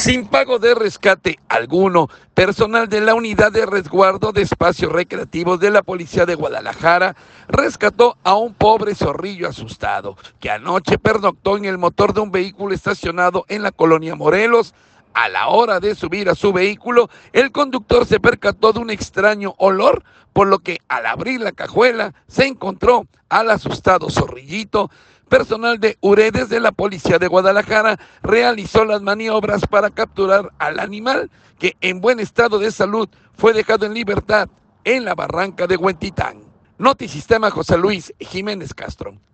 Sin pago de rescate alguno, personal de la Unidad de Resguardo de Espacios Recreativos de la Policía de Guadalajara rescató a un pobre zorrillo asustado que anoche pernoctó en el motor de un vehículo estacionado en la colonia Morelos. A la hora de subir a su vehículo, el conductor se percató de un extraño olor, por lo que al abrir la cajuela se encontró al asustado zorrillito. Personal de Uredes de la Policía de Guadalajara realizó las maniobras para capturar al animal, que en buen estado de salud fue dejado en libertad en la barranca de Huentitán. Notisistema José Luis Jiménez Castro.